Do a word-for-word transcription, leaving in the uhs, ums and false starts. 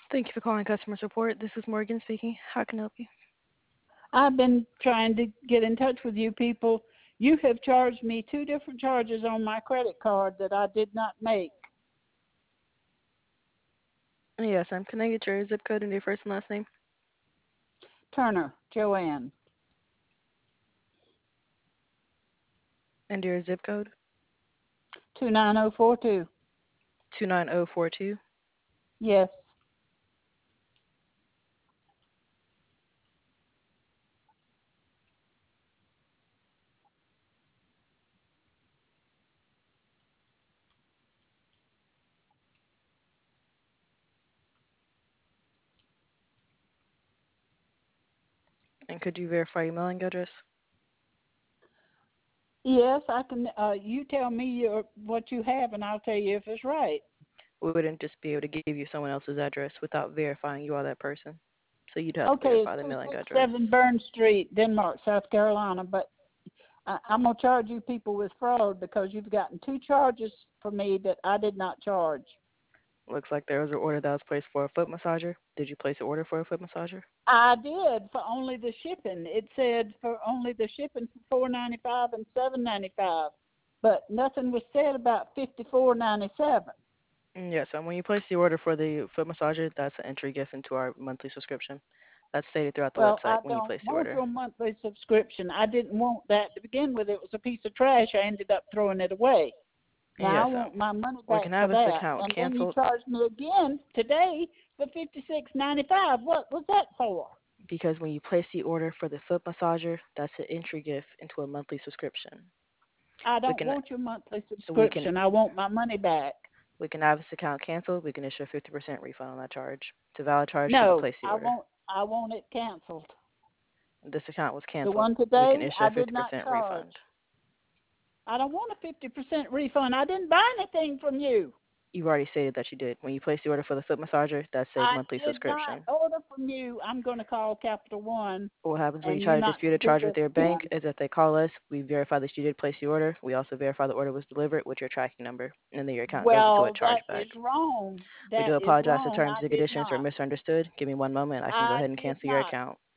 Thank you for calling customer support. This is Morgan speaking. How can I help you? I've been trying to get in touch with you people. You have charged me two different charges on my credit card that I did not make. Yes, I'm. Can I get your zip code and your first and last name? Turner, Joanne. And your zip code? two nine zero four two. two nine zero four two. Yes. And could you verify your mailing address? Yes, I can. Uh, you tell me your, what you have, and I'll tell you if it's right. We wouldn't just be able to give you someone else's address without verifying you are that person. So you'd have to Okay, it's verify the two mailing six address. seven Burn Street, Denmark, South Carolina. But I, I'm going to charge you people with fraud because you've gotten two charges for me that I did not charge. Looks like there was an order that was placed for a foot massager. Did you place an order for a foot massager? I did for only the shipping. It said for only the shipping for four ninety five and seven ninety five, but nothing was said about fifty four ninety seven. Yes, and when you place the order for the foot massager, that's an entry gift into our monthly subscription. That's stated throughout the Well, website I when you don't place the want order. your monthly subscription. I didn't want that to begin with. It was a piece of trash. I ended up throwing it away. Now Yes, I um, want my money we back can for have this that. account And then you canceled charged me again today for fifty six ninety five. What was that for? because when you place the order for the foot massager, that's an entry gift into a monthly subscription. I We don't can want your monthly we can subscription. I want my money back. we can have this account canceled. We can issue a fifty percent refund on that charge. It's a valid charge till you No, place the I order. want I want it canceled. This account was The canceled. one We can today, issue I a did fifty not percent charge. refund. I don't want a fifty percent refund. I didn't buy anything from you. You've already stated that you did. When you place the order for the foot massager, that's a I monthly did not subscription. order from you. I'm going to call Capital One, What happens when you and try you're to not dispute going a to do charge with this their bank again. is that they call us, we verify that you did place the order, we also verify the order was delivered with your tracking number, and then your account goes into a Well, that chargeback. is wrong. We That do is apologize if wrong. terms I and did conditions were not. misunderstood. Give me one moment. I can go I ahead and did cancel your not. account.